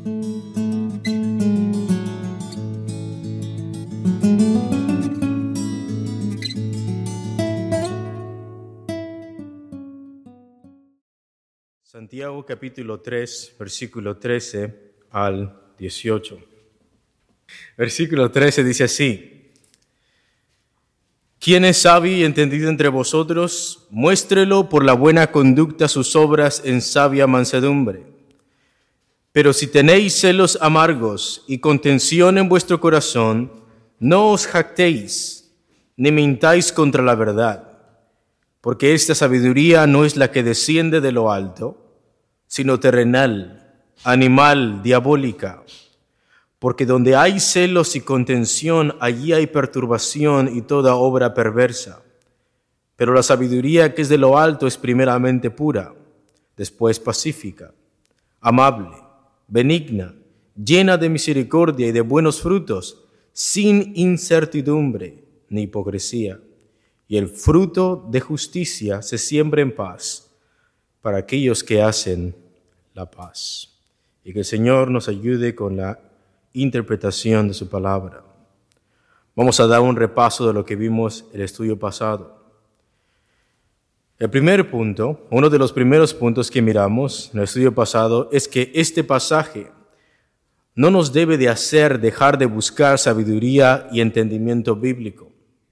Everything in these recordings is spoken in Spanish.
Santiago capítulo 3, versículo 13 al 18. Versículo 13 dice así: ¿Quién es sabio y entendido entre vosotros? Muéstrelo por la buena conducta sus obras en sabia mansedumbre. Pero si tenéis celos amargos y contención en vuestro corazón, no os jactéis, ni mintáis contra la verdad, porque esta sabiduría no es la que desciende de lo alto, sino terrenal, animal, diabólica. Porque donde hay celos y contención, allí hay perturbación y toda obra perversa. Pero la sabiduría que es de lo alto es primeramente pura, después pacífica, amable, benigna, llena de misericordia y de buenos frutos, sin incertidumbre ni hipocresía. Y el fruto de justicia se siembra en paz para aquellos que hacen la paz. Y que el Señor nos ayude con la interpretación de su palabra. Vamos a dar un repaso de lo que vimos el estudio pasado. El primer punto, uno de los primeros puntos que miramos en el estudio pasado, es que este pasaje no nos debe de hacer dejar de buscar sabiduría y entendimiento bíblico.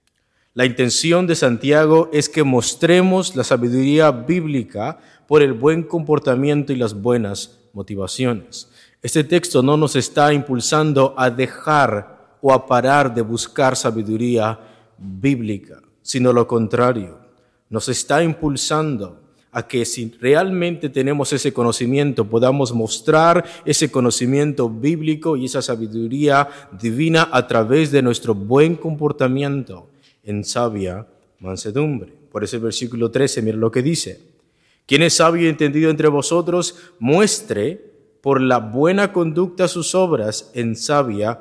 La intención de Santiago es que mostremos la sabiduría bíblica por el buen comportamiento y las buenas motivaciones. Este texto no nos está impulsando a dejar o a parar de buscar sabiduría bíblica, sino lo contrario. Nos está impulsando a que si realmente tenemos ese conocimiento, podamos mostrar ese conocimiento bíblico y esa sabiduría divina a través de nuestro buen comportamiento en sabia mansedumbre. Por eso el versículo 13, mira lo que dice: ¿Quién es sabio y entendido entre vosotros? Muestre por la buena conducta sus obras en sabia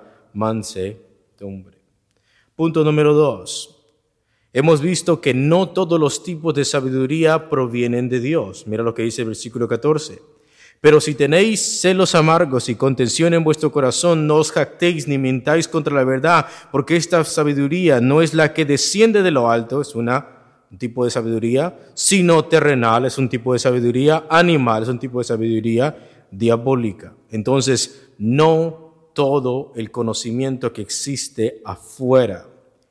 mansedumbre. Punto número 2. Hemos visto que no todos los tipos de sabiduría provienen de Dios. Mira lo que dice el versículo 14. Pero si tenéis celos amargos y contención en vuestro corazón, no os jactéis ni mintáis contra la verdad, porque esta sabiduría no es la que desciende de lo alto, es un tipo de sabiduría, sino terrenal, es un tipo de sabiduría, animal, es un tipo de sabiduría diabólica. Entonces, no todo el conocimiento que existe afuera,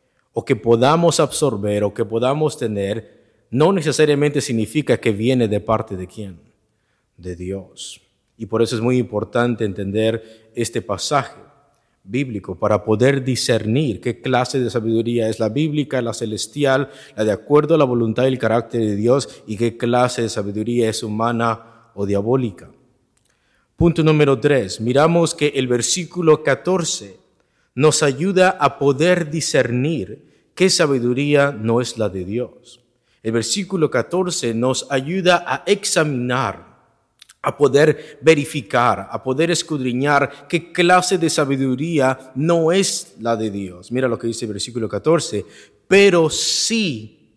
o que podamos absorber, o que podamos tener, no necesariamente significa que viene de parte de quién. De Dios. Y por eso es muy importante entender este pasaje bíblico para poder discernir qué clase de sabiduría es la bíblica, la celestial, la de acuerdo a la voluntad y el carácter de Dios, y qué clase de sabiduría es humana o diabólica. Punto número 3. Miramos que el versículo 14 nos ayuda a poder discernir qué sabiduría no es la de Dios. El versículo 14 nos ayuda a examinar, a poder verificar, a poder escudriñar qué clase de sabiduría no es la de Dios. Mira lo que dice el versículo 14. Pero si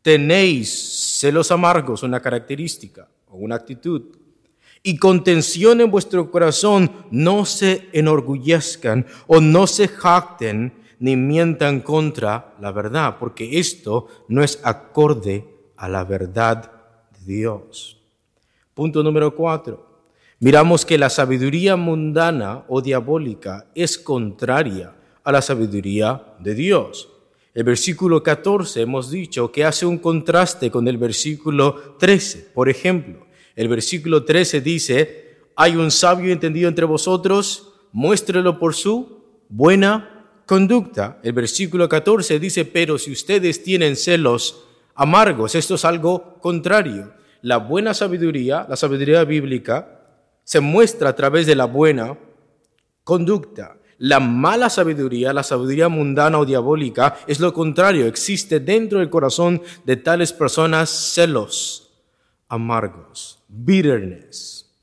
tenéis celos amargos, una característica o una actitud, y contención en vuestro corazón, no se enorgullezcan o no se jacten ni mientan contra la verdad, porque esto no es acorde a la verdad de Dios. Punto número 4. Miramos que la sabiduría mundana o diabólica es contraria a la sabiduría de Dios. El versículo 14 hemos dicho que hace un contraste con el versículo 13. Por ejemplo, el versículo 13 dice: hay un sabio entendido entre vosotros, muéstrelo por su buena conducta. El versículo 14 dice: pero si ustedes tienen celos amargos, esto es algo contrario. La buena sabiduría, la sabiduría bíblica, se muestra a través de la buena conducta. La mala sabiduría, la sabiduría mundana o diabólica, es lo contrario. Existe dentro del corazón de tales personas celos amargos, bitterness.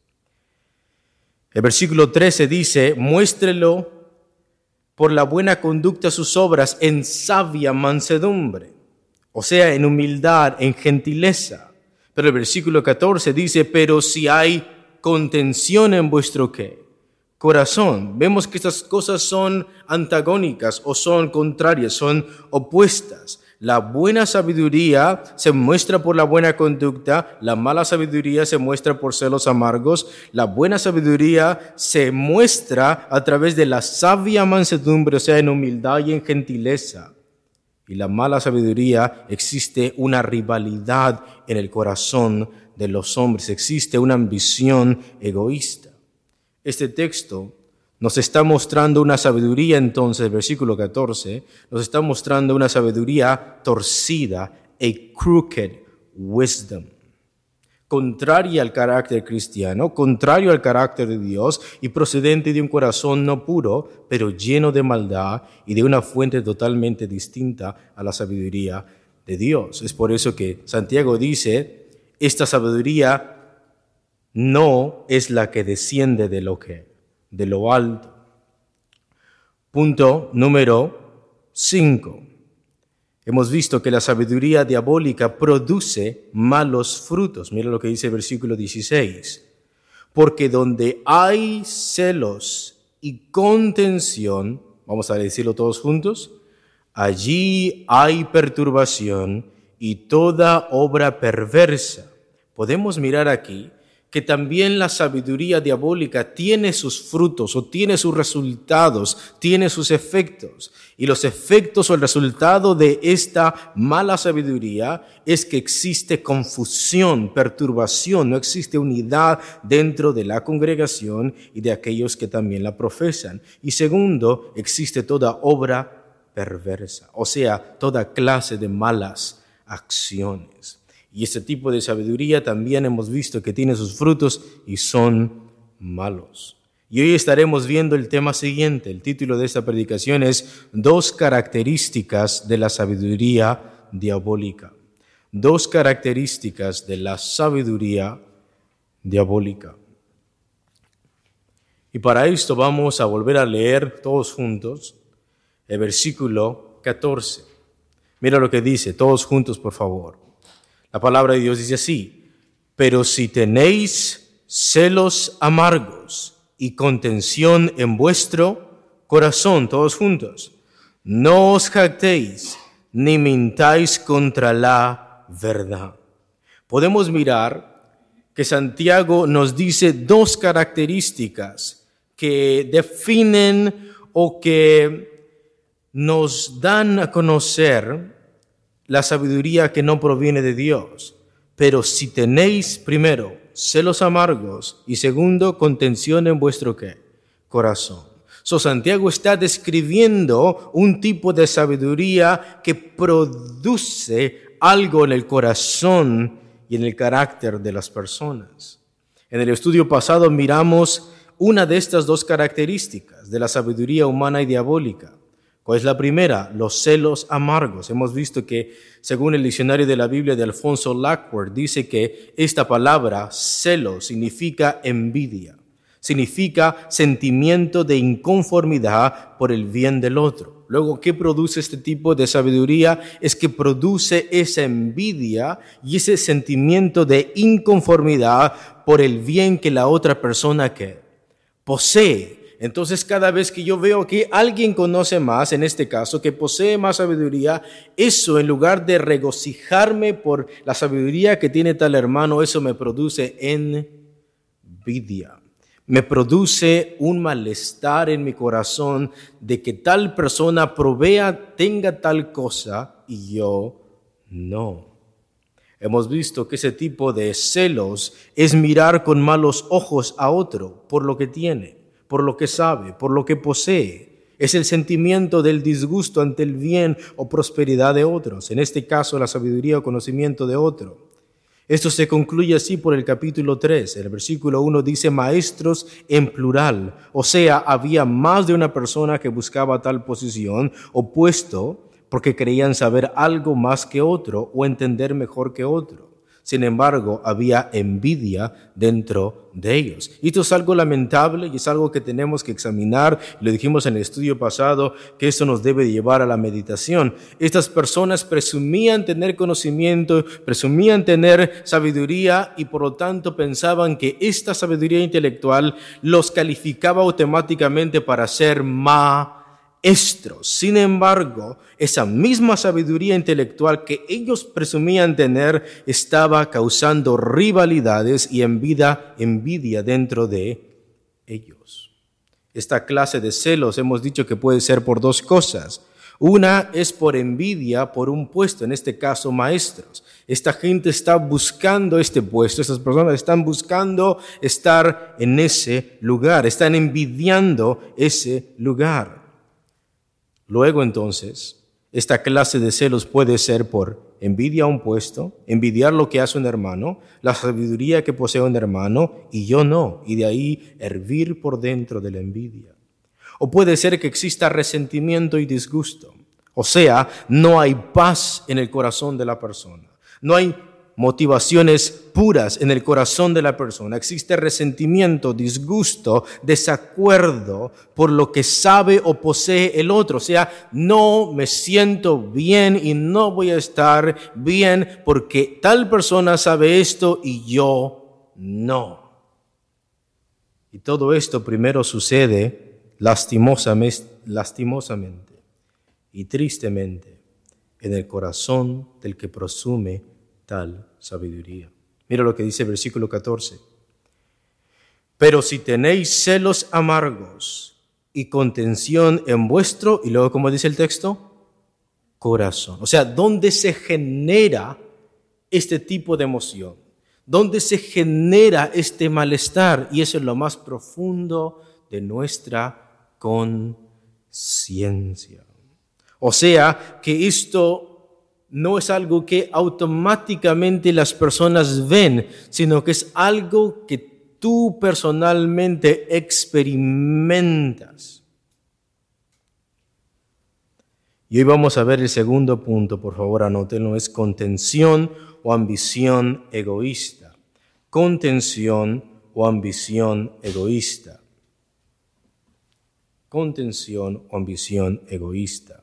El versículo 13 dice: muéstrelo por la buena conducta sus obras en sabia mansedumbre, o sea, en humildad, en gentileza. Pero el versículo 14 dice: pero si hay contención en vuestro ¿qué? corazón. Vemos que estas cosas son antagónicas o son contrarias, son opuestas. La buena sabiduría se muestra por la buena conducta, la mala sabiduría se muestra por celos amargos, la buena sabiduría se muestra a través de la sabia mansedumbre, o sea, en humildad y en gentileza. Y la mala sabiduría, existe una rivalidad en el corazón de los hombres, existe una ambición egoísta. Este texto nos está mostrando una sabiduría, entonces, versículo 14, nos está mostrando una sabiduría torcida, a crooked wisdom, contraria al carácter cristiano, contrario al carácter de Dios y procedente de un corazón no puro, pero lleno de maldad y de una fuente totalmente distinta a la sabiduría de Dios. Es por eso que Santiago dice, esta sabiduría no es la que desciende de lo alto. Punto número 5. Hemos visto que la sabiduría diabólica produce malos frutos. Mira lo que dice el versículo 16. Porque donde hay celos y contención, vamos a decirlo todos juntos, allí hay perturbación y toda obra perversa. Podemos mirar aquí que también la sabiduría diabólica tiene sus frutos o tiene sus resultados, tiene sus efectos. Y los efectos o el resultado de esta mala sabiduría es que existe confusión, perturbación, no existe unidad dentro de la congregación y de aquellos que también la profesan. Y segundo, existe toda obra perversa, o sea, toda clase de malas acciones. Y este tipo de sabiduría también hemos visto que tiene sus frutos y son malos. Y hoy estaremos viendo el tema siguiente. El título de esta predicación es 2 características de la sabiduría diabólica. 2 características de la sabiduría diabólica. Y para esto vamos a volver a leer todos juntos el versículo 14. Mira lo que dice, todos juntos por favor. La palabra de Dios dice así, pero si tenéis celos amargos y contención en vuestro corazón, todos juntos, no os jactéis ni mintáis contra la verdad. Podemos mirar que Santiago nos dice 2 características que definen o que nos dan a conocer la sabiduría que no proviene de Dios. Pero si tenéis, primero, celos amargos y segundo, contención en vuestro ¿qué? Corazón. Santiago está describiendo un tipo de sabiduría que produce algo en el corazón y en el carácter de las personas. En el estudio pasado miramos una de estas 2 características de la sabiduría humana y diabólica. ¿Cuál es la primera? Los celos amargos. Hemos visto que, según el diccionario de la Biblia de Alfonso Lackworth, dice que esta palabra, celo, significa envidia. Significa sentimiento de inconformidad por el bien del otro. Luego, ¿qué produce este tipo de sabiduría? Es que produce esa envidia y ese sentimiento de inconformidad por el bien que la otra persona que posee. Entonces, cada vez que yo veo que alguien conoce más, en este caso, que posee más sabiduría, eso en lugar de regocijarme por la sabiduría que tiene tal hermano, eso me produce envidia. Me produce un malestar en mi corazón de que tal persona provea, tenga tal cosa y yo no. Hemos visto que ese tipo de celos es mirar con malos ojos a otro por lo que tiene, por lo que sabe, por lo que posee. Es el sentimiento del disgusto ante el bien o prosperidad de otros, en este caso la sabiduría o conocimiento de otro. Esto se concluye así por el capítulo 3. El versículo 1 dice maestros en plural, o sea, había más de una persona que buscaba tal posición o puesto porque creían saber algo más que otro o entender mejor que otro. Sin embargo, había envidia dentro de ellos. Y esto es algo lamentable y es algo que tenemos que examinar. Lo dijimos en el estudio pasado, que esto nos debe llevar a la meditación. Estas personas presumían tener conocimiento, presumían tener sabiduría y por lo tanto pensaban que esta sabiduría intelectual los calificaba automáticamente para ser maestros. Sin embargo, esa misma sabiduría intelectual que ellos presumían tener estaba causando rivalidades y envidia dentro de ellos. Esta clase de celos hemos dicho que puede ser por dos cosas. Una es por envidia por un puesto, en este caso maestros. Esta gente está buscando este puesto, estas personas están buscando estar en ese lugar, están envidiando ese lugar. Luego entonces, esta clase de celos puede ser por envidia a un puesto, envidiar lo que hace un hermano, la sabiduría que posee un hermano y yo no, y de ahí hervir por dentro de la envidia. O puede ser que exista resentimiento y disgusto, o sea, no hay paz en el corazón de la persona, no hay motivaciones puras en el corazón de la persona. Existe resentimiento, disgusto, desacuerdo por lo que sabe o posee el otro. O sea, no me siento bien y no voy a estar bien porque tal persona sabe esto y yo no. Y todo esto primero sucede lastimosamente y tristemente en el corazón del que presume tal sabiduría. Mira lo que dice el versículo 14. Pero si tenéis celos amargos y contención en vuestro, y luego, ¿cómo dice el texto? Corazón. O sea, ¿dónde se genera este tipo de emoción? ¿Dónde se genera este malestar? Y eso es lo más profundo de nuestra conciencia. O sea, que esto no es algo que automáticamente las personas ven, sino que es algo que tú personalmente experimentas. Y hoy vamos a ver el segundo punto, por favor anótenlo, es contención o ambición egoísta. Contención o ambición egoísta. Contención o ambición egoísta.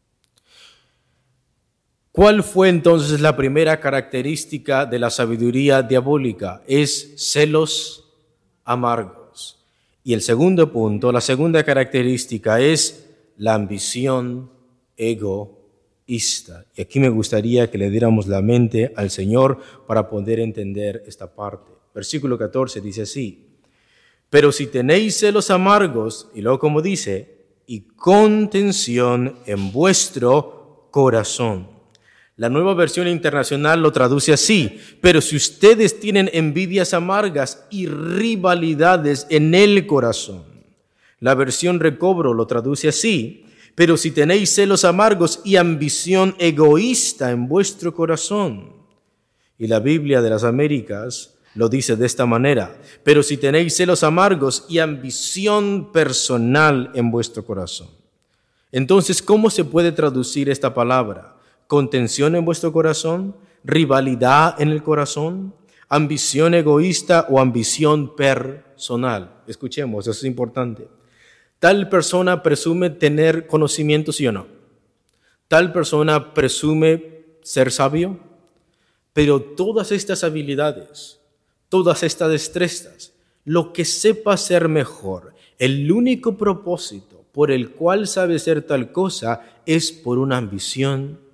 ¿Cuál fue entonces la primera característica de la sabiduría diabólica? Es celos amargos. Y el segundo punto, la segunda característica es la ambición egoísta. Y aquí me gustaría que le diéramos la mente al Señor para poder entender esta parte. Versículo 14 dice así: pero si tenéis celos amargos, y luego como dice, y contención en vuestro corazón. La Nueva Versión Internacional lo traduce así: pero si ustedes tienen envidias amargas y rivalidades en el corazón. La versión Recobro lo traduce así: pero si tenéis celos amargos y ambición egoísta en vuestro corazón. Y la Biblia de las Américas lo dice de esta manera: pero si tenéis celos amargos y ambición personal en vuestro corazón. Entonces, ¿cómo se puede traducir esta palabra? Contención en vuestro corazón, rivalidad en el corazón, ambición egoísta o ambición personal. Escuchemos, eso es importante. Tal persona presume tener conocimiento, ¿sí o no? Tal persona presume ser sabio, pero todas estas habilidades, todas estas destrezas, lo que sepa ser mejor, el único propósito por el cual sabe ser tal cosa es por una ambición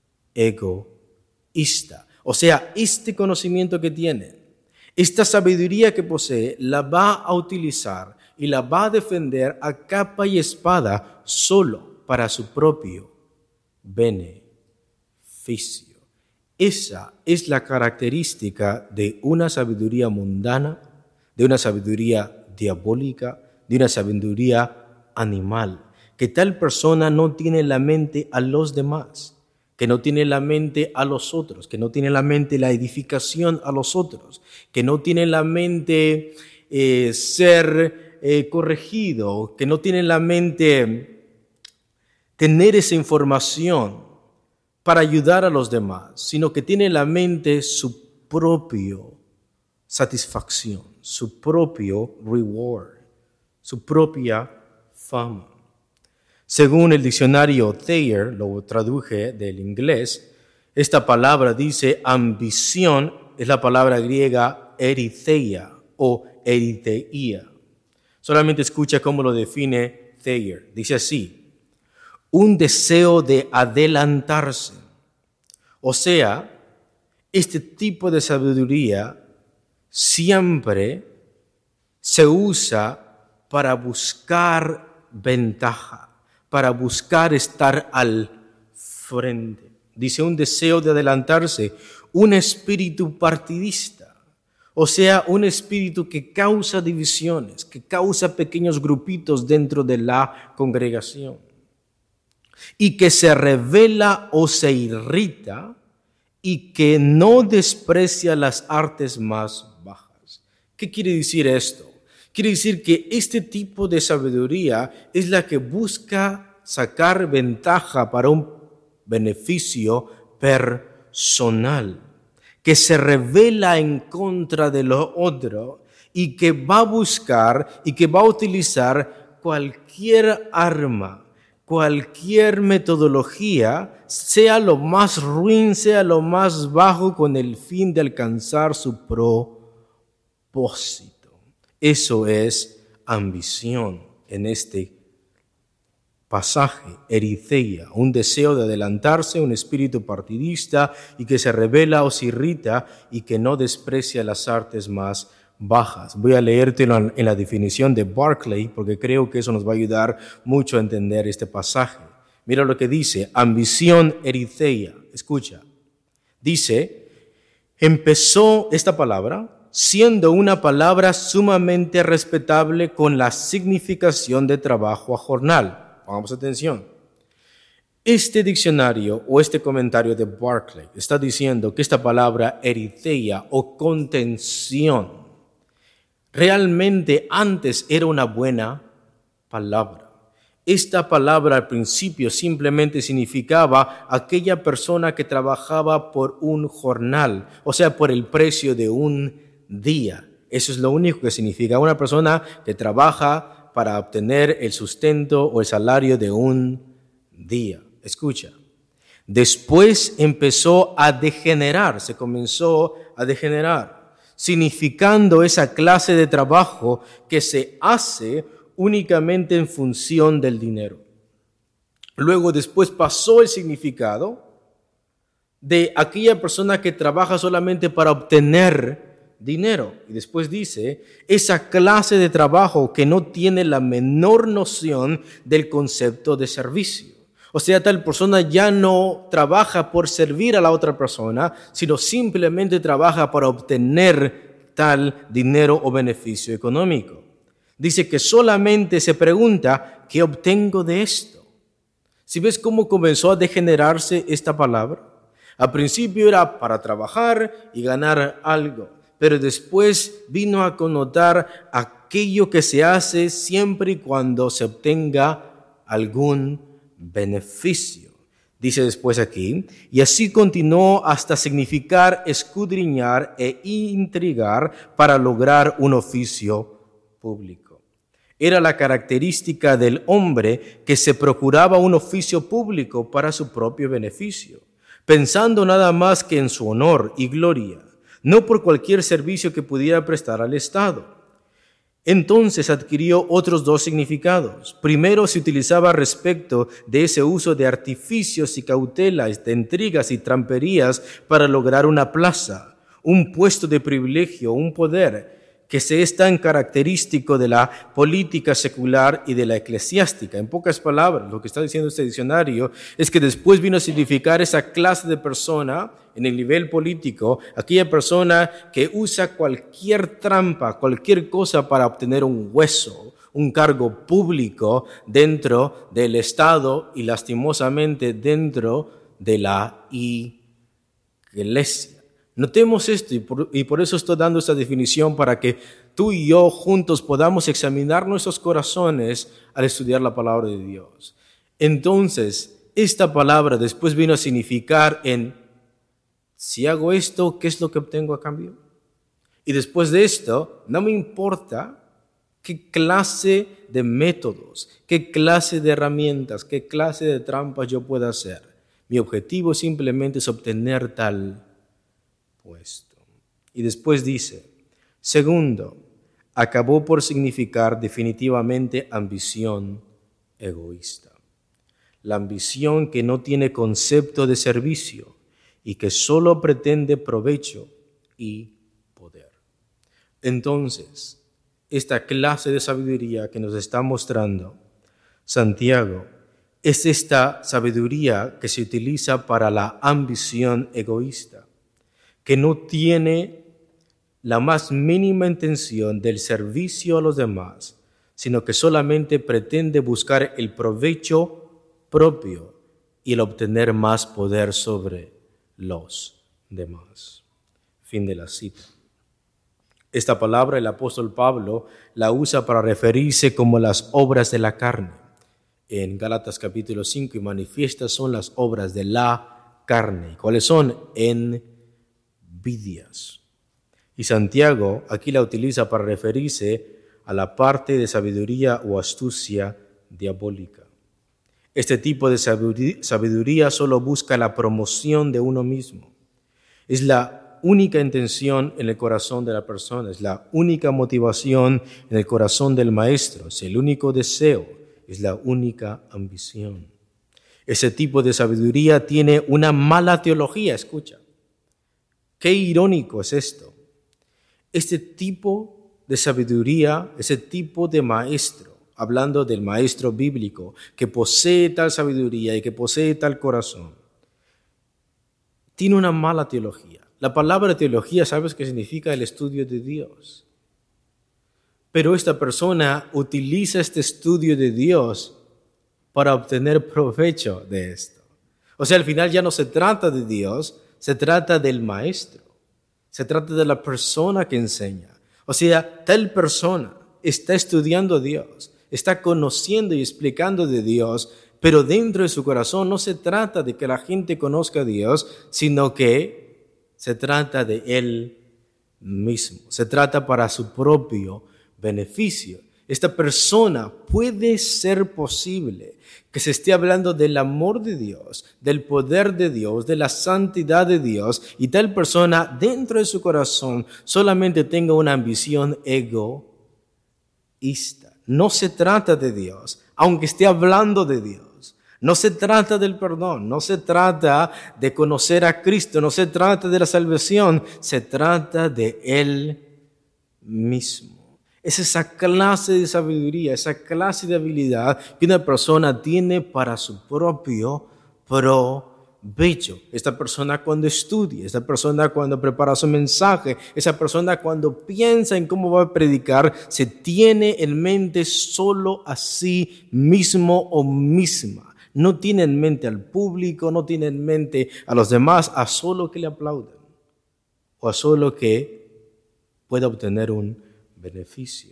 egoísta. O sea, este conocimiento que tiene, esta sabiduría que posee, la va a utilizar y la va a defender a capa y espada solo para su propio beneficio. Esa es la característica de una sabiduría mundana, de una sabiduría diabólica, de una sabiduría animal, que tal persona no tiene en la mente a los demás, que no tiene en la mente a los otros, que no tiene en la mente la edificación a los otros, que no tiene en la mente ser corregido, que no tiene en la mente tener esa información para ayudar a los demás, sino que tiene en la mente su propio satisfacción, su propio reward, su propia fama. Según el diccionario Thayer, lo traduje del inglés, esta palabra dice ambición, es la palabra griega eritheia o eritheia. Solamente escucha cómo lo define Thayer. Dice así: un deseo de adelantarse. O sea, este tipo de sabiduría siempre se usa para buscar ventaja, para buscar estar al frente. Dice un deseo de adelantarse, un espíritu partidista, o sea, un espíritu que causa divisiones, que causa pequeños grupitos dentro de la congregación y que se revela o se irrita y que no desprecia las artes más bajas. ¿Qué quiere decir esto? Quiere decir que este tipo de sabiduría es la que busca sacar ventaja para un beneficio personal, que se revela en contra de lo otro y que va a buscar y que va a utilizar cualquier arma, cualquier metodología, sea lo más ruin, sea lo más bajo, con el fin de alcanzar su propósito. Eso es ambición en este pasaje, eritheia, un deseo de adelantarse, un espíritu partidista y que se revela o se irrita y que no desprecia las artes más bajas. Voy a leértelo en la definición de Barclay porque creo que eso nos va a ayudar mucho a entender este pasaje. Mira lo que dice, ambición eritheia. Escucha, dice, empezó esta palabra siendo una palabra sumamente respetable con la significación de trabajo a jornal. Pongamos atención. Este diccionario o este comentario de Barclay está diciendo que esta palabra eritheia o contención realmente antes era una buena palabra. Esta palabra al principio simplemente significaba aquella persona que trabajaba por un jornal, o sea, por el precio de un día. Eso es lo único que significa una persona que trabaja para obtener el sustento o el salario de un día. Escucha, después empezó a degenerar, se comenzó a degenerar, significando esa clase de trabajo que se hace únicamente en función del dinero. Luego después pasó el significado de aquella persona que trabaja solamente para obtener dinero. Y después dice, esa clase de trabajo que no tiene la menor noción del concepto de servicio. O sea, tal persona ya no trabaja por servir a la otra persona, sino simplemente trabaja para obtener tal dinero o beneficio económico. Dice que solamente se pregunta, ¿qué obtengo de esto? ¿Si ves cómo comenzó a degenerarse esta palabra? Al principio era para trabajar y ganar algo. Pero después vino a connotar aquello que se hace siempre y cuando se obtenga algún beneficio. Dice después aquí, y así continuó hasta significar escudriñar e intrigar para lograr un oficio público. Era la característica del hombre que se procuraba un oficio público para su propio beneficio, pensando nada más que en su honor y gloria, no por cualquier servicio que pudiera prestar al Estado. Entonces adquirió otros dos significados. Primero se utilizaba respecto de ese uso de artificios y cautelas, de intrigas y tramperías para lograr una plaza, un puesto de privilegio, un poder, que se es tan característico de la política secular y de la eclesiástica. En pocas palabras, lo que está diciendo este diccionario es que después vino a significar esa clase de persona en el nivel político, aquella persona que usa cualquier trampa, cualquier cosa para obtener un hueso, un cargo público dentro del Estado y lastimosamente dentro de la iglesia. Notemos esto y por eso estoy dando esta definición para que tú y yo juntos podamos examinar nuestros corazones al estudiar la palabra de Dios. Entonces, esta palabra después vino a significar en Si hago esto, ¿qué es lo que obtengo a cambio? Y después de esto, no me importa qué clase de métodos, qué clase de herramientas, qué clase de trampas yo pueda hacer. Mi objetivo simplemente es obtener tal puesto. Y después dice, segundo, acabó por significar definitivamente ambición egoísta. La ambición que no tiene concepto de servicio y que solo pretende provecho y poder. Entonces, esta clase de sabiduría que nos está mostrando Santiago es esta sabiduría que se utiliza para la ambición egoísta, que no tiene la más mínima intención del servicio a los demás, sino que solamente pretende buscar el provecho propio y el obtener más poder sobre los demás. Fin de la cita. Esta palabra el apóstol Pablo la usa para referirse como las obras de la carne. En Gálatas capítulo 5, y manifiestas son las obras de la carne. ¿Cuáles son? Envidias. Y Santiago aquí la utiliza para referirse a la parte de sabiduría o astucia diabólica. Este tipo de sabiduría solo busca la promoción de uno mismo. Es la única intención en el corazón de la persona, es la única motivación en el corazón del maestro, es el único deseo, es la única ambición. Ese tipo de sabiduría tiene una mala teología, escucha. Qué irónico es esto. Este tipo de sabiduría, ese tipo de maestro, hablando del maestro bíblico, que posee tal sabiduría y que posee tal corazón, tiene una mala teología. La palabra teología, ¿sabes qué significa? El estudio de Dios. Pero esta persona utiliza este estudio de Dios para obtener provecho de esto. O sea, al final ya no se trata de Dios, se trata del maestro. Se trata de la persona que enseña. O sea, tal persona está estudiando a Dios, está conociendo y explicando de Dios, pero dentro de su corazón no se trata de que la gente conozca a Dios, sino que se trata de Él mismo. Se trata para su propio beneficio. Esta persona puede ser posible que se esté hablando del amor de Dios, del poder de Dios, de la santidad de Dios, y tal persona dentro de su corazón solamente tenga una ambición egoísta. No se trata de Dios, aunque esté hablando de Dios. No se trata del perdón, no se trata de conocer a Cristo, no se trata de la salvación, se trata de Él mismo. Es esa clase de sabiduría, esa clase de habilidad que una persona tiene para su propio provecho. Esta persona cuando estudia, esta persona cuando prepara su mensaje, esa persona cuando piensa en cómo va a predicar, se tiene en mente solo a sí mismo o misma. No tiene en mente al público, no tiene en mente a los demás, a solo que le aplaudan o a solo que pueda obtener un beneficio.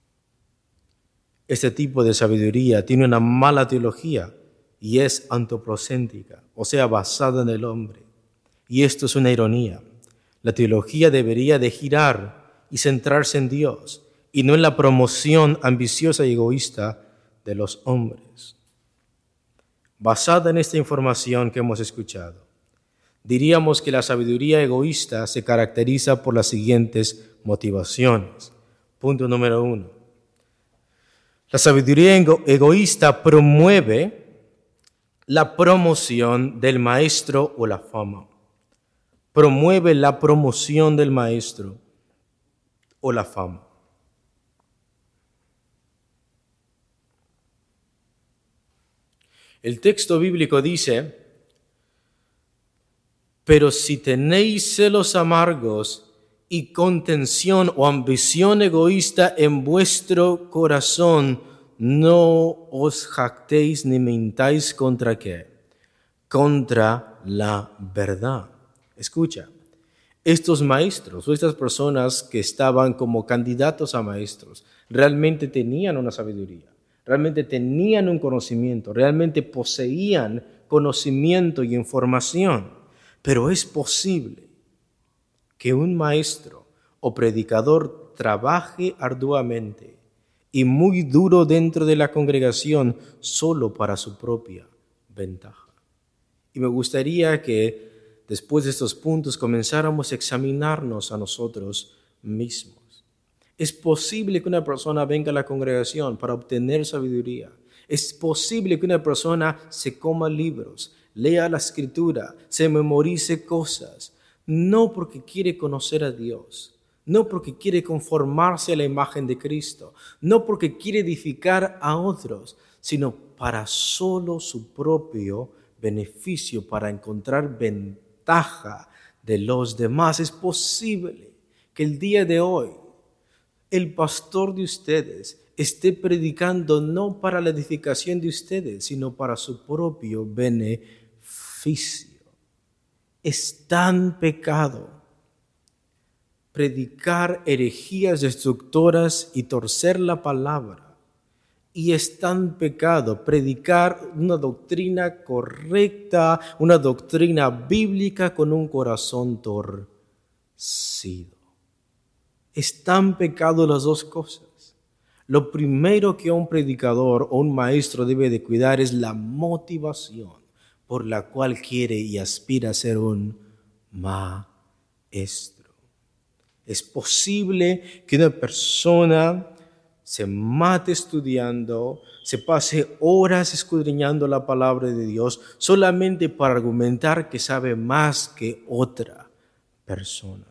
Este tipo de sabiduría tiene una mala teología y es antropocéntrica, o sea, basada en el hombre. Y esto es una ironía. La teología debería de girar y centrarse en Dios y no en la promoción ambiciosa y egoísta de los hombres. Basada en esta información que hemos escuchado, diríamos que la sabiduría egoísta se caracteriza por las siguientes motivaciones. Punto número 1. La sabiduría egoísta promueve la promoción del maestro o la fama. Promueve la promoción del maestro o la fama. El texto bíblico dice, pero si tenéis celos amargos y contención o ambición egoísta en vuestro corazón, no os jactéis ni mintáis contra ¿qué? Contra la verdad. Escucha, estos maestros o estas personas que estaban como candidatos a maestros realmente tenían una sabiduría, realmente tenían un conocimiento, realmente poseían conocimiento y información. Pero es posible que un maestro o predicador trabaje arduamente y muy duro dentro de la congregación solo para su propia ventaja. Y me gustaría que después de estos puntos comenzáramos a examinarnos a nosotros mismos. Es posible que una persona venga a la congregación para obtener sabiduría. Es posible que una persona se coma libros, lea la escritura, se memorice cosas, no porque quiere conocer a Dios, no porque quiere conformarse a la imagen de Cristo, no porque quiere edificar a otros, sino para solo su propio beneficio, para encontrar ventaja de los demás. Es posible que el día de hoy el pastor de ustedes esté predicando no para la edificación de ustedes, sino para su propio beneficio. Es tan pecado predicar herejías destructoras y torcer la palabra. Y es tan pecado predicar una doctrina correcta, una doctrina bíblica con un corazón torcido. Es tan pecado las dos cosas. Lo primero que un predicador o un maestro debe de cuidar es la motivación por la cual quiere y aspira a ser un maestro. Es posible que una persona se mate estudiando, se pase horas escudriñando la palabra de Dios solamente para argumentar que sabe más que otra persona.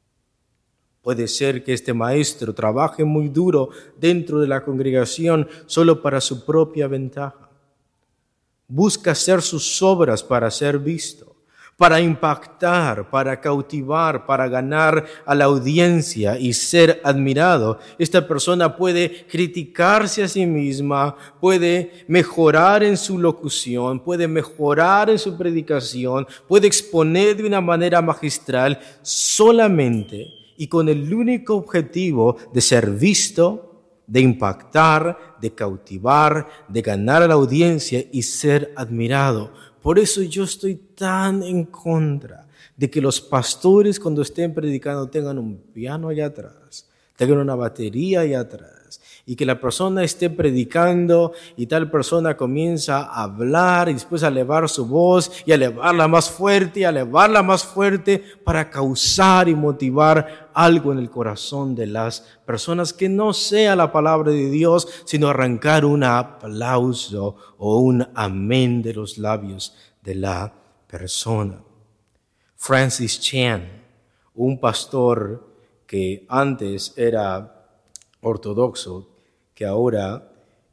Puede ser que este maestro trabaje muy duro dentro de la congregación solo para su propia ventaja. Busca hacer sus obras para ser visto, para impactar, para cautivar, para ganar a la audiencia y ser admirado. Esta persona puede criticarse a sí misma, puede mejorar en su locución, puede mejorar en su predicación, puede exponer de una manera magistral solamente y con el único objetivo de ser visto, de impactar, de cautivar, de ganar a la audiencia y ser admirado. Por eso yo estoy tan en contra de que los pastores cuando estén predicando tengan un piano allá atrás, tengan una batería allá atrás, y que la persona esté predicando y tal persona comienza a hablar y después a elevar su voz y a elevarla más fuerte y a elevarla más fuerte para causar y motivar algo en el corazón de las personas que no sea la palabra de Dios, sino arrancar un aplauso o un amén de los labios de la persona. Francis Chan, un pastor que antes era ortodoxo, que ahora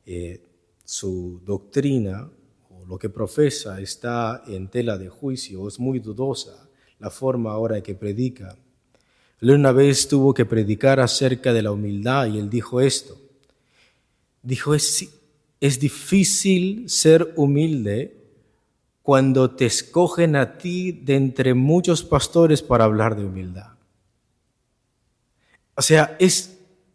su doctrina o lo que profesa está en tela de juicio, es muy dudosa la forma ahora que predica. Él una vez tuvo que predicar acerca de la humildad y él dijo esto. Dijo, es difícil ser humilde cuando te escogen a ti de entre muchos pastores para hablar de humildad. O sea, es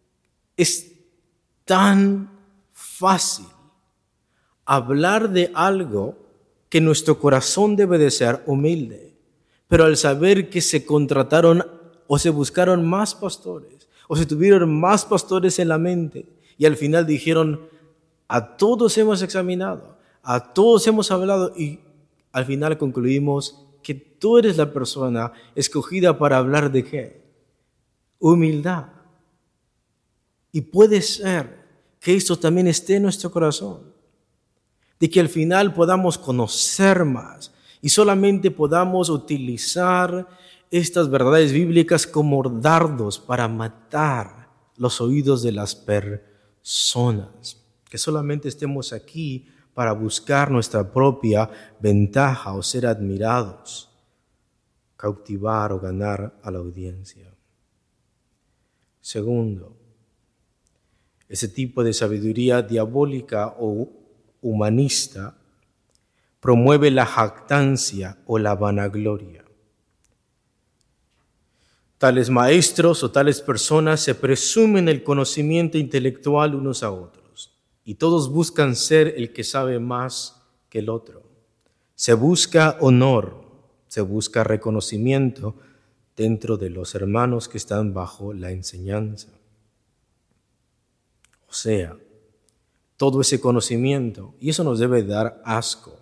tan fácil hablar de algo que nuestro corazón debe de ser humilde. Pero al saber que se contrataron o se buscaron más pastores, o se tuvieron más pastores en la mente, y al final dijeron, a todos hemos examinado, a todos hemos hablado, y al final concluimos que tú eres la persona escogida para hablar de ¿qué? Humildad. Y puede ser que esto también esté en nuestro corazón, de que al final podamos conocer más y solamente podamos utilizar estas verdades bíblicas como dardos para matar los oídos de las personas, que solamente estemos aquí para buscar nuestra propia ventaja o ser admirados, cautivar o ganar a la audiencia. Segundo, ese tipo de sabiduría diabólica o humanista promueve la jactancia o la vanagloria. Tales maestros o tales personas se presumen el conocimiento intelectual unos a otros y todos buscan ser el que sabe más que el otro. Se busca honor, se busca reconocimiento dentro de los hermanos que están bajo la enseñanza. O sea, todo ese conocimiento, y eso nos debe dar asco,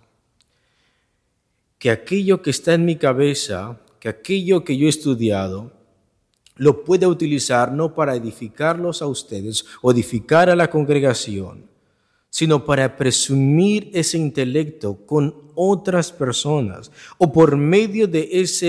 que aquello que está en mi cabeza, que aquello que yo he estudiado, lo pueda utilizar no para edificarlos a ustedes o edificar a la congregación, sino para presumir ese intelecto con otras personas o por medio de esa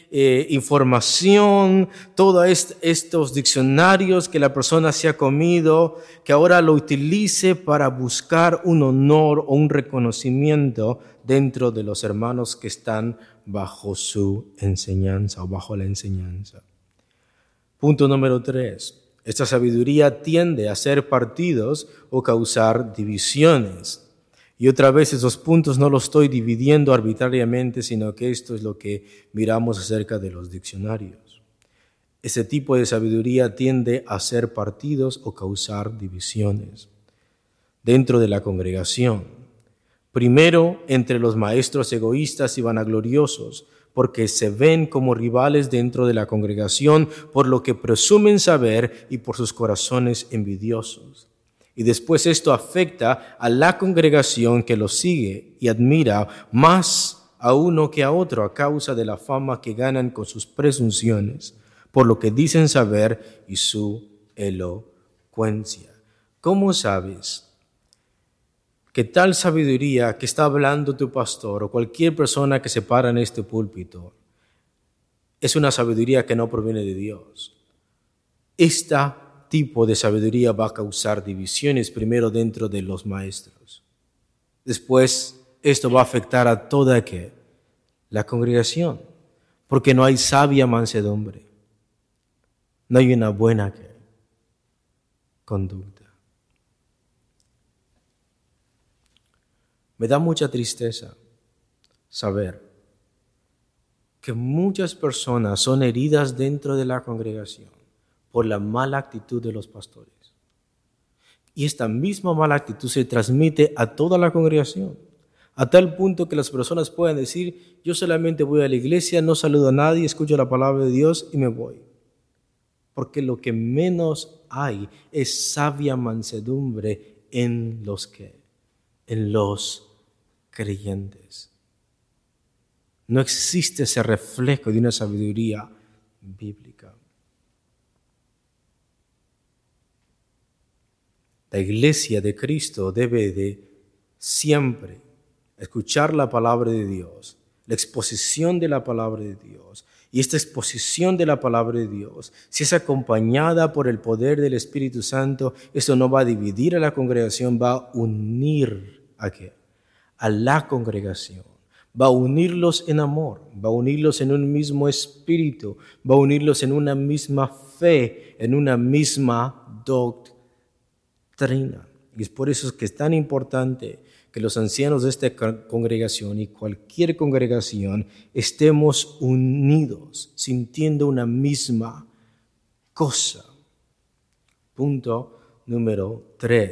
información, todos estos diccionarios que la persona se ha comido, que ahora lo utilice para buscar un honor o un reconocimiento dentro de los hermanos que están bajo su enseñanza o bajo la enseñanza. Punto número 3. Esta sabiduría tiende a hacer partidos o causar divisiones. Y otra vez esos puntos no los estoy dividiendo arbitrariamente, sino que esto es lo que miramos acerca de los diccionarios. Ese tipo de sabiduría tiende a hacer partidos o causar divisiones dentro de la congregación. Primero, entre los maestros egoístas y vanagloriosos, porque se ven como rivales dentro de la congregación por lo que presumen saber y por sus corazones envidiosos. Y después esto afecta a la congregación que los sigue y admira más a uno que a otro a causa de la fama que ganan con sus presunciones, por lo que dicen saber y su elocuencia. ¿Cómo sabes que tal sabiduría que está hablando tu pastor o cualquier persona que se para en este púlpito es una sabiduría que no proviene de Dios? Este tipo de sabiduría va a causar divisiones primero dentro de los maestros. Después, esto va a afectar a toda la congregación, porque no hay sabia mansedumbre, no hay una buena conducta. Me da mucha tristeza saber que muchas personas son heridas dentro de la congregación por la mala actitud de los pastores. Y esta misma mala actitud se transmite a toda la congregación, a tal punto que las personas pueden decir: yo solamente voy a la iglesia, no saludo a nadie, escucho la palabra de Dios y me voy. Porque lo que menos hay es sabia mansedumbre en los creyentes. No existe ese reflejo de una sabiduría bíblica. La iglesia de Cristo debe de siempre escuchar la palabra de Dios, la exposición de la palabra de Dios. Y esta exposición de la palabra de Dios, si es acompañada por el poder del Espíritu Santo, esto no va a dividir a la congregación, va a unir a la congregación, va a unirlos en amor, va a unirlos en un mismo espíritu, va a unirlos en una misma fe, en una misma doctrina. Y es por eso que es tan importante que los ancianos de esta congregación y cualquier congregación estemos unidos, sintiendo una misma cosa. Punto número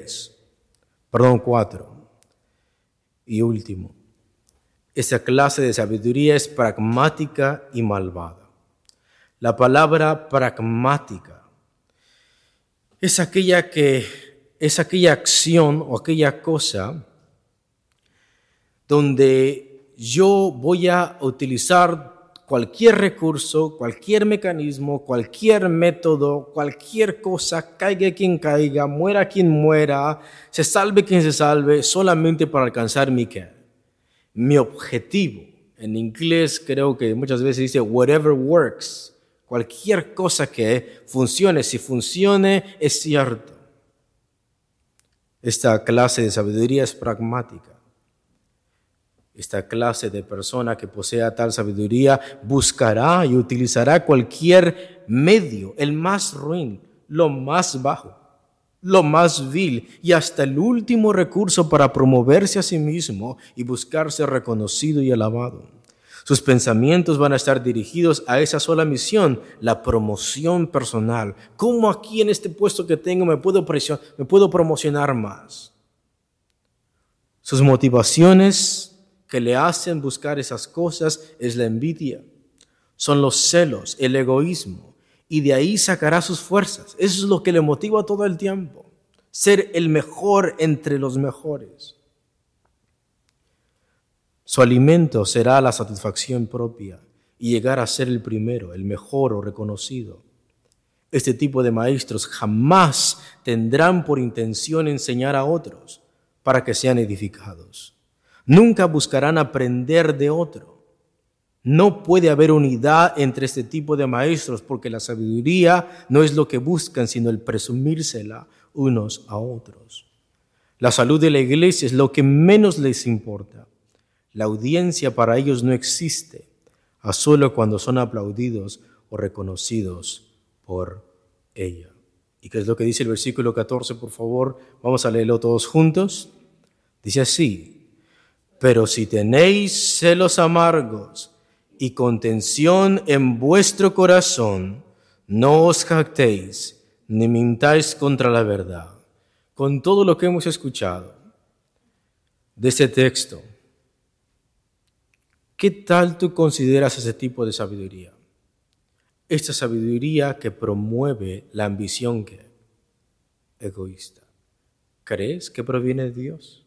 4. Y último, esa clase de sabiduría es pragmática y malvada. La palabra pragmática es aquella acción o aquella cosa donde yo voy a utilizar cualquier recurso, cualquier mecanismo, cualquier método, cualquier cosa, caiga quien caiga, muera quien muera, se salve quien se salve, solamente para alcanzar mi objetivo. En inglés creo que muchas veces dice whatever works, cualquier cosa que funcione, si funcione es cierto. Esta clase de sabiduría es pragmática. Esta clase de persona que posea tal sabiduría buscará y utilizará cualquier medio, el más ruin, lo más bajo, lo más vil y hasta el último recurso para promoverse a sí mismo y buscar ser reconocido y alabado. Sus pensamientos van a estar dirigidos a esa sola misión, la promoción personal. ¿Cómo aquí en este puesto que tengo me puedo promocionar más? Sus motivaciones que le hacen buscar esas cosas es la envidia, son los celos, el egoísmo, y de ahí sacará sus fuerzas. Eso es lo que le motiva todo el tiempo, ser el mejor entre los mejores. Su alimento será la satisfacción propia y llegar a ser el primero, el mejor o reconocido. Este tipo de maestros jamás tendrán por intención enseñar a otros para que sean edificados. Nunca buscarán aprender de otro. No puede haber unidad entre este tipo de maestros porque la sabiduría no es lo que buscan, sino el presumírsela unos a otros. La salud de la iglesia es lo que menos les importa. La audiencia para ellos no existe, a solo cuando son aplaudidos o reconocidos por ella. ¿Y qué es lo que dice el versículo 14, por favor? Vamos a leerlo todos juntos. Dice así: pero si tenéis celos amargos y contención en vuestro corazón, no os jactéis ni mintáis contra la verdad. Con todo lo que hemos escuchado de este texto, ¿qué tal tú consideras ese tipo de sabiduría? Esta sabiduría que promueve la ambición que egoísta. ¿Crees que proviene de Dios?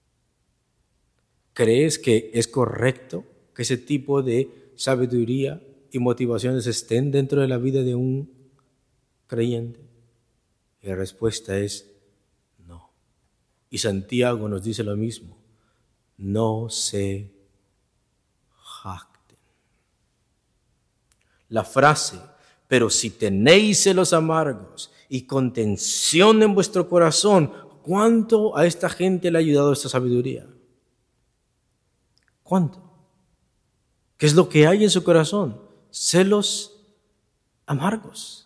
¿Crees que es correcto que ese tipo de sabiduría y motivaciones estén dentro de la vida de un creyente? Y la respuesta es no. Y Santiago nos dice lo mismo: no se jacten. La frase, pero si tenéis celos amargos y contención en vuestro corazón, ¿cuánto a esta gente le ha ayudado esta sabiduría? ¿Cuánto? ¿Qué es lo que hay en su corazón? Celos amargos,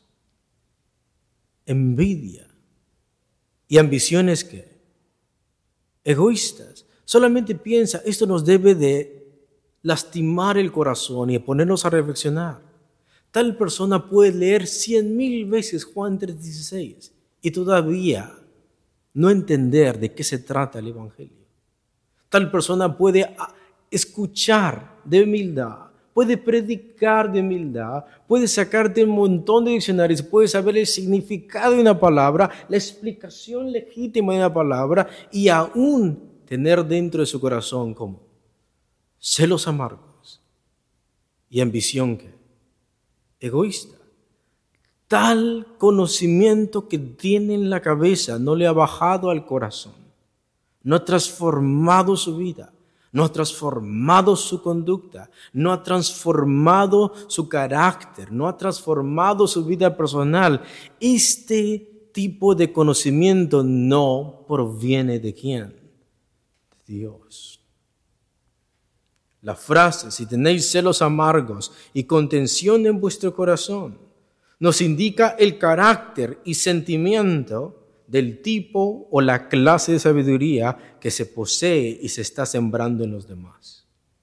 envidia y ambiciones que egoístas. Solamente piensa, esto nos debe de lastimar el corazón y ponernos a reflexionar. Tal persona puede leer 100,000 veces Juan 3:16 y todavía no entender de qué se trata el Evangelio. Tal persona puede escuchar de humildad, puede predicar de humildad, puede sacarte un montón de diccionarios, puede saber el significado de una palabra, la explicación legítima de una palabra y aún tener dentro de su corazón como celos amargos y ambición que egoísta. Tal conocimiento que tiene en la cabeza no le ha bajado al corazón, no ha transformado su vida, no ha transformado su conducta, no ha transformado su carácter, no ha transformado su vida personal. Este tipo de conocimiento no proviene de ¿quién? De Dios. La frase, si tenéis celos amargos y contención en vuestro corazón, nos indica el carácter y sentimiento del tipo o la clase de sabiduría que se posee y se está sembrando en los demás.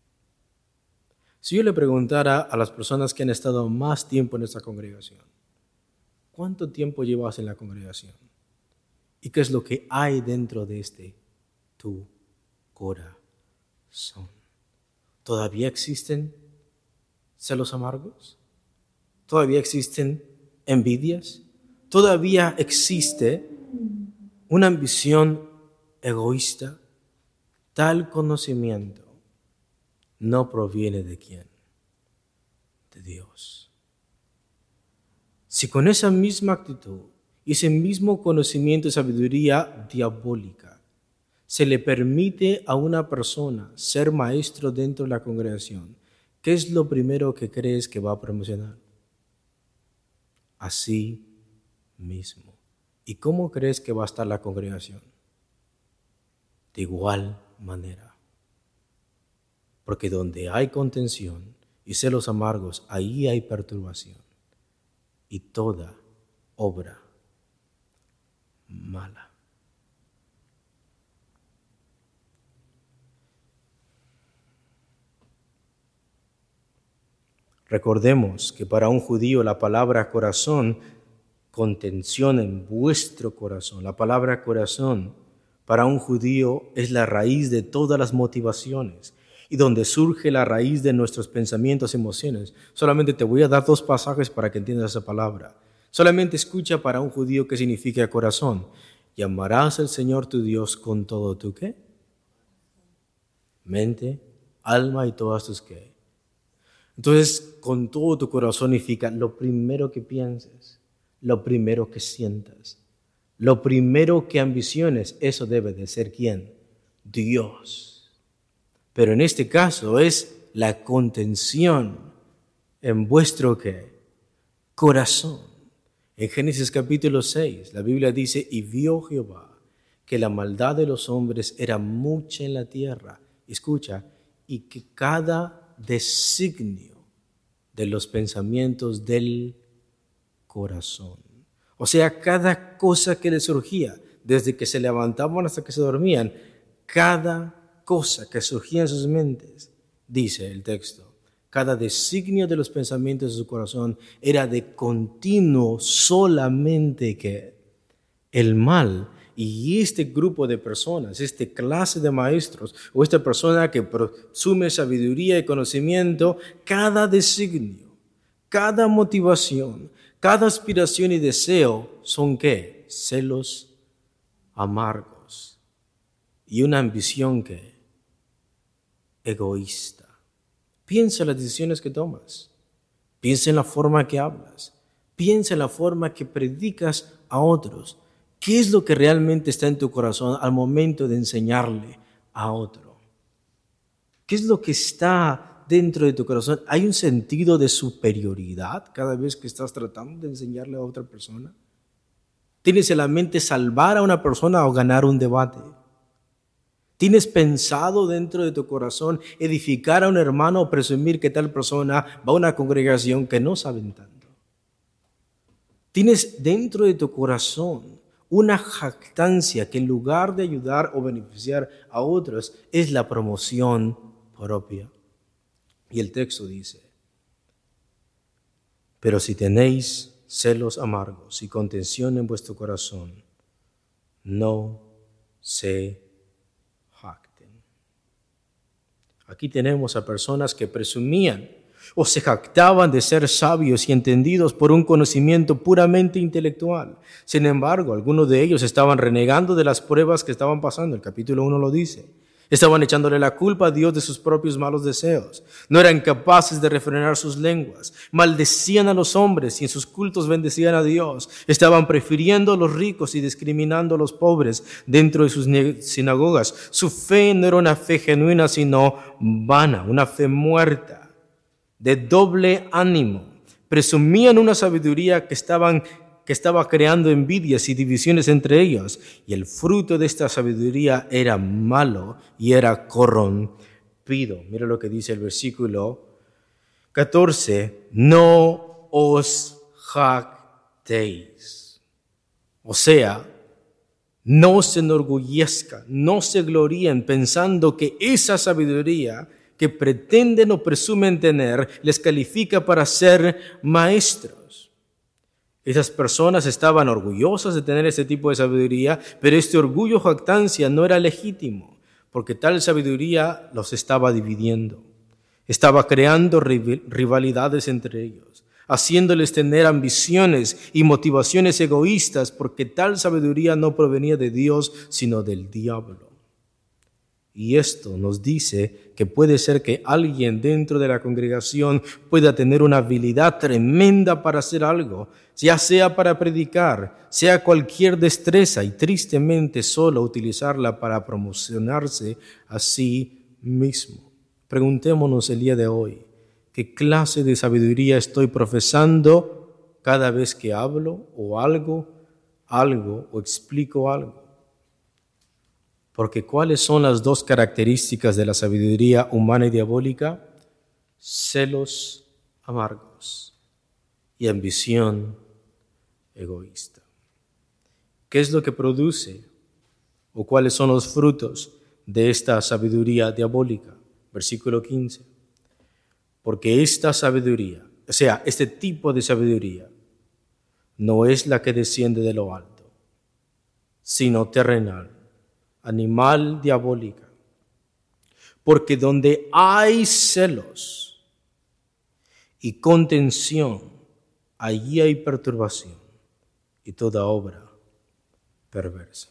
Si yo le preguntara a las personas que han estado más tiempo en esta congregación, ¿cuánto tiempo llevas en la congregación? ¿Y qué es lo que hay dentro de tu corazón? ¿Todavía existen celos amargos? ¿Todavía existen envidias? ¿Todavía existe una ambición egoísta? Tal conocimiento no proviene de ¿quién? De Dios. Si con esa misma actitud y ese mismo conocimiento y sabiduría diabólica se le permite a una persona ser maestro dentro de la congregación, ¿qué es lo primero que crees que va a promocionar? Así mismo. ¿Y cómo crees que va a estar la congregación? De igual manera. Porque donde hay contención y celos amargos, ahí hay perturbación y toda obra mala. Recordemos que para un judío la palabra corazón, contención en vuestro corazón, la palabra corazón para un judío es la raíz de todas las motivaciones y donde surge la raíz de nuestros pensamientos y emociones. Solamente te voy a dar 2 pasajes para que entiendas esa palabra. Solamente escucha para un judío qué significa corazón. Y amarás al Señor tu Dios con todo tu ¿qué? Mente, alma y todas tus ¿qué? Entonces, con todo tu corazón significa lo primero que pienses, lo primero que sientas, lo primero que ambiciones. Eso debe de ser ¿quién? Dios. Pero en este caso es la contención en vuestro ¿qué? Corazón. En Génesis capítulo 6, la Biblia dice, y vio Jehová que la maldad de los hombres era mucha en la tierra. Escucha, y que cada designio de los pensamientos del corazón. O sea, cada cosa que les surgía, desde que se levantaban hasta que se dormían, cada cosa que surgía en sus mentes, dice el texto, cada designio de los pensamientos de su corazón era de continuo solamente que el mal. Y este grupo de personas, esta clase de maestros o esta persona que presume sabiduría y conocimiento, cada designio, cada motivación, cada aspiración y deseo son ¿qué? Celos amargos y una ambición ¿qué? Egoísta. Piensa en las decisiones que tomas, piensa en la forma que hablas, piensa en la forma que predicas a otros. ¿Qué es lo que realmente está en tu corazón al momento de enseñarle a otro? ¿Qué es lo que está dentro de tu corazón? ¿Hay un sentido de superioridad cada vez que estás tratando de enseñarle a otra persona? ¿Tienes en la mente salvar a una persona o ganar un debate? ¿Tienes pensado dentro de tu corazón edificar a un hermano o presumir que tal persona va a una congregación que no saben tanto? ¿Tienes dentro de tu corazón una jactancia que en lugar de ayudar o beneficiar a otros es la promoción propia? Y el texto dice, pero si tenéis celos amargos y contención en vuestro corazón, no se jacten. Aquí tenemos a personas que presumían o se jactaban de ser sabios y entendidos por un conocimiento puramente intelectual. Sin embargo, algunos de ellos estaban renegando de las pruebas que estaban pasando. El capítulo 1 lo dice. Estaban echándole la culpa a Dios de sus propios malos deseos. No eran capaces de refrenar sus lenguas. Maldecían a los hombres y en sus cultos bendecían a Dios. Estaban prefiriendo a los ricos y discriminando a los pobres dentro de sus sinagogas. Su fe no era una fe genuina, sino vana, una fe muerta, de doble ánimo. Presumían una sabiduría que estaba creando envidias y divisiones entre ellos, y el fruto de esta sabiduría era malo y era corrompido. Mira lo que dice el versículo 14, no os jactéis. O sea, no se enorgullezcan, no se gloríen pensando que esa sabiduría que pretenden o presumen tener les califica para ser maestros. Esas personas estaban orgullosas de tener ese tipo de sabiduría, pero este orgullo o jactancia no era legítimo, porque tal sabiduría los estaba dividiendo. Estaba creando rivalidades entre ellos, haciéndoles tener ambiciones y motivaciones egoístas, porque tal sabiduría no provenía de Dios, sino del diablo. Y esto nos dice que puede ser que alguien dentro de la congregación pueda tener una habilidad tremenda para hacer algo, ya sea para predicar, sea cualquier destreza, y tristemente solo utilizarla para promocionarse a sí mismo. Preguntémonos el día de hoy, ¿qué clase de sabiduría estoy profesando cada vez que hablo o algo o explico algo? Porque ¿cuáles son las 2 características de la sabiduría humana y diabólica? Celos amargos y ambición egoísta. ¿Qué es lo que produce o cuáles son los frutos de esta sabiduría diabólica? Versículo 15. Porque esta sabiduría, o sea, este tipo de sabiduría, no es la que desciende de lo alto, sino terrenal, animal, diabólica. Porque donde hay celos y contención, allí hay perturbación y toda obra perversa.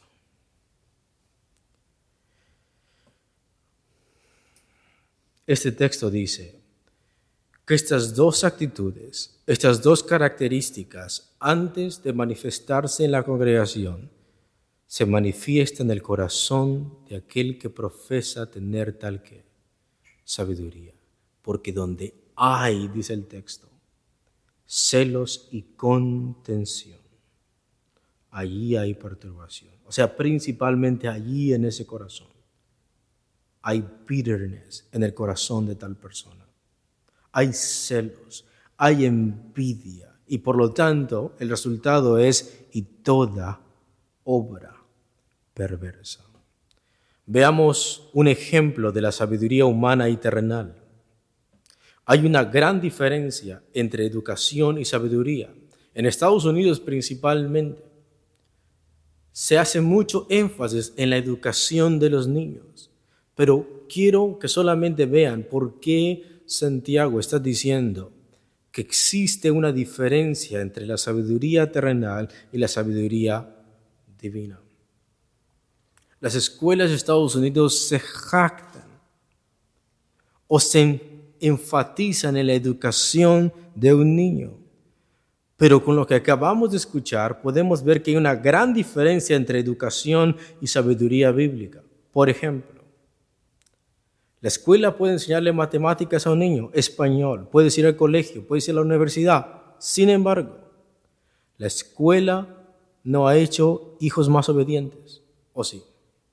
Este texto dice que estas dos actitudes, estas dos características, antes de manifestarse en la congregación, se manifiesta en el corazón de aquel que profesa tener tal que sabiduría. Porque donde hay, dice el texto, celos y contención, allí hay perturbación. O sea, principalmente allí en ese corazón hay bitterness en el corazón de tal persona. Hay celos, hay envidia y por lo tanto el resultado es y toda obra perversa. Veamos un ejemplo de la sabiduría humana y terrenal. Hay una gran diferencia entre educación y sabiduría. En Estados Unidos principalmente se hace mucho énfasis en la educación de los niños, pero quiero que solamente vean por qué Santiago está diciendo que existe una diferencia entre la sabiduría terrenal y la sabiduría divina. Las escuelas de Estados Unidos se jactan o se enfatizan en la educación de un niño. Pero con lo que acabamos de escuchar, podemos ver que hay una gran diferencia entre educación y sabiduría bíblica. Por ejemplo, la escuela puede enseñarle matemáticas a un niño, español, puedes ir al colegio, puedes ir a la universidad. Sin embargo, la escuela no ha hecho hijos más obedientes, ¿o sí?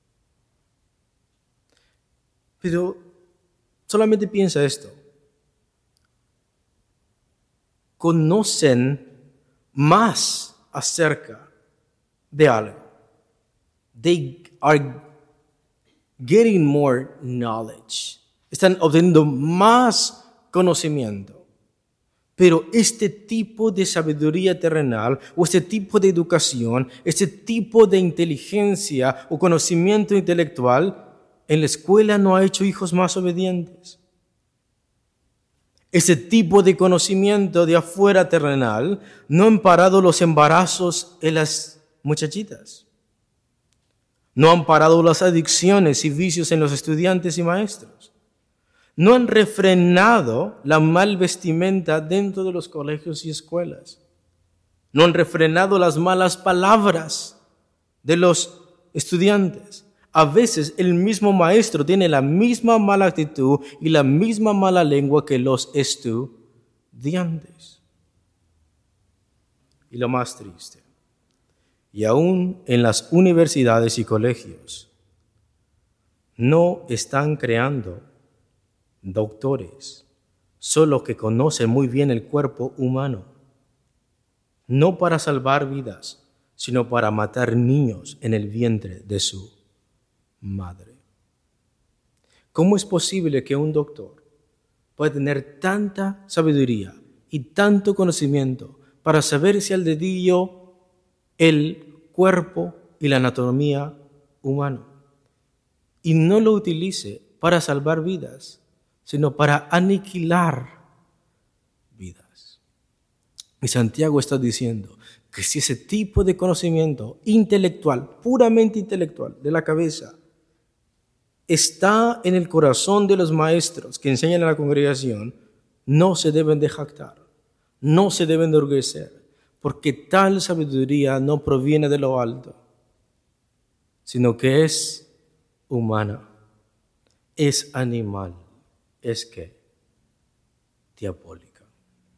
Pero solamente piensa esto. Conocen más acerca de algo. They are getting more knowledge. Están obteniendo más conocimiento. Pero este tipo de sabiduría terrenal o este tipo de educación, este tipo de inteligencia o conocimiento intelectual, en la escuela no ha hecho hijos más obedientes. Ese tipo de conocimiento de afuera terrenal no han parado los embarazos en las muchachitas. No han parado las adicciones y vicios en los estudiantes y maestros. No han refrenado la mal vestimenta dentro de los colegios y escuelas. No han refrenado las malas palabras de los estudiantes. A veces el mismo maestro tiene la misma mala actitud y la misma mala lengua que los estudiantes. Y lo más triste, y aún en las universidades y colegios, no están creando doctores, solo que conocen muy bien el cuerpo humano, no para salvar vidas, sino para matar niños en el vientre de su madre. ¿Cómo es posible que un doctor pueda tener tanta sabiduría y tanto conocimiento para saber si al dedillo el cuerpo y la anatomía humana y no lo utilice para salvar vidas, sino para aniquilar vidas? Y Santiago está diciendo que si ese tipo de conocimiento intelectual, puramente intelectual, de la cabeza, está en el corazón de los maestros que enseñan a la congregación, no se deben de jactar, no se deben de orgullecer, porque tal sabiduría no proviene de lo alto, sino que es humana, es animal, es que diabólica.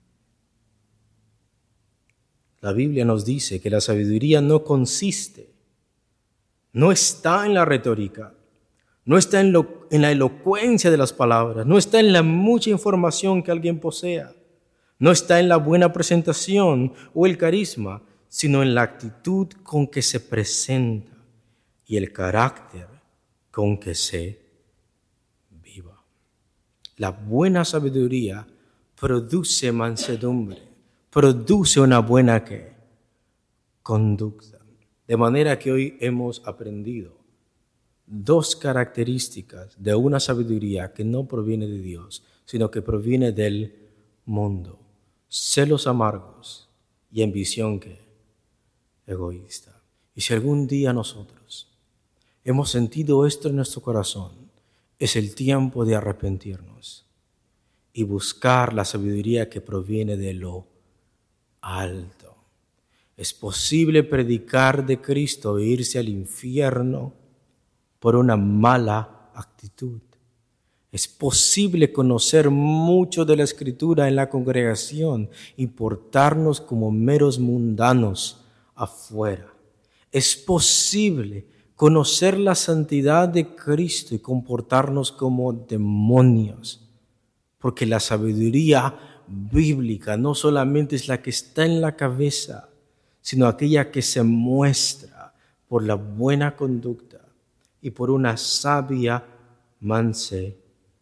La Biblia nos dice que la sabiduría no consiste, no está en la retórica, no está en la elocuencia de las palabras, no está en la mucha información que alguien posea, no está en la buena presentación o el carisma, sino en la actitud con que se presenta y el carácter con que se viva. La buena sabiduría produce mansedumbre, produce una buena conducta. De manera que hoy hemos aprendido dos características de una sabiduría que no proviene de Dios, sino que proviene del mundo: celos amargos y ambición egoísta. Y si algún día nosotros hemos sentido esto en nuestro corazón, es el tiempo de arrepentirnos y buscar la sabiduría que proviene de lo alto. Es posible predicar de Cristo e irse al infierno por una mala actitud. Es posible conocer mucho de la Escritura en la congregación y portarnos como meros mundanos afuera. Es posible conocer la santidad de Cristo y comportarnos como demonios, porque la sabiduría bíblica no solamente es la que está en la cabeza, sino aquella que se muestra por la buena conducta y por una sabia mansedumbre.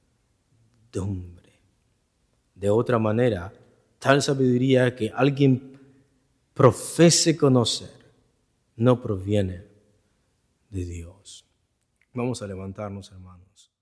De otra manera, tal sabiduría que alguien profese conocer no proviene de Dios. Vamos a levantarnos, hermanos.